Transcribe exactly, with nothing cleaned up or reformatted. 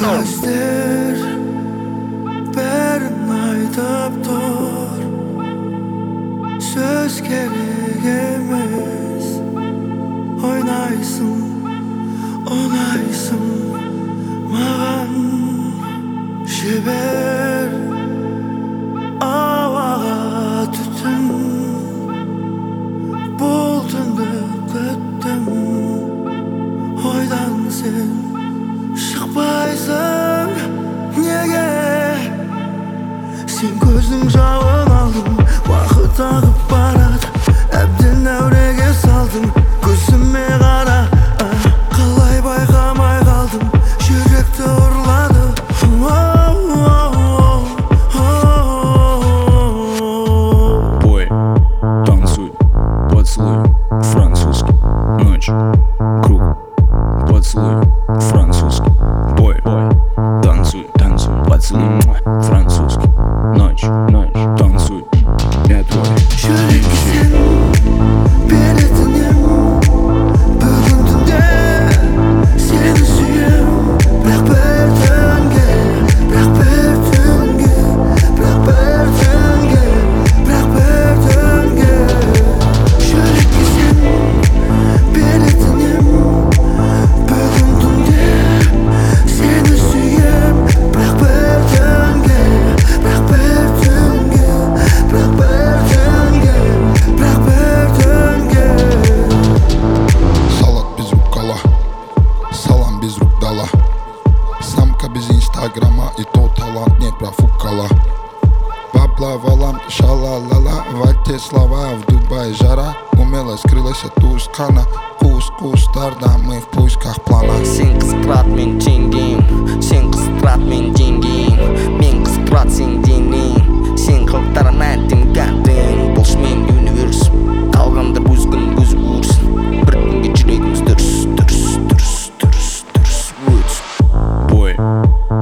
Көздер бәрін айтып тұр, сөз керек емес. Ойнайсың, ұнайсың маған. Жібер ауаға түтін, бұл түнді күттім. Ойдан сен шықпайсың неге? Сен көздің жауын алдың, уақыт ағып барады, әбден әуреге салдың. Көзіме қара, қалай байқамай қалдым, жүректі ұрлады. Бой, танцуй, поцелуй, французский, ночь, круг, поцелуй, французский. Бой, бой, танцуй, танцуй, поцелуй, французский, ночь, ночь, танцуй, я твой. Жүрекке сен беретінем, бүгін түнде сені сүйем. Бірақ бір түнге, бірақ бір түнге, бірақ бір түнге, бірақ бір түнге. Жүрекке сен беретінем, бүгін түнде сені сүйем. Бірақ бір түнге, бірақ бір түнге, бірақ бір түнге, бірақ бір түнге. Салат без рукола, салам без рук дала. Самка без инстаграма, и то талант не профукала. Бабла валам, шалалала, в те слова, в Дубае жара. Умело скрылась от Тускана, кус-кустарда, мы в поисках плана. Сен қызықтырат мен жеңгем, сен қызықтырат мен жеңгем, мен қызықтырат сен денең, сен қылықтарым әттен кәттен. Болшымен универс, қалғандар өз күн өз өрсін. Bir күнге жүрегіміз дүрс, дүрс, дүрс, дүрс, дүрс, өтсін. Бой,